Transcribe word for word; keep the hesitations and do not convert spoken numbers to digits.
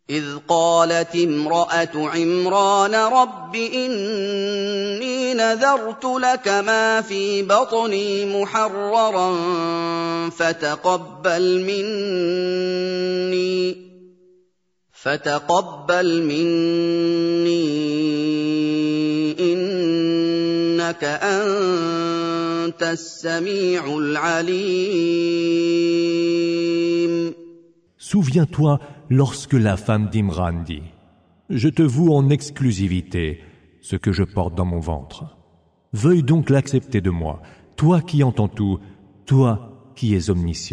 إذ قالت امرأة عمران رب إني نذرت لك ما في بطني محررا فتقبل مني فتقبل مني إنك أنت السميع العليم. Souviens-toi lorsque la femme d'Imran dit « Je te voue en exclusivité ce que je porte dans mon ventre. Veuille donc l'accepter de moi, toi qui entends tout, toi qui es omniscient. »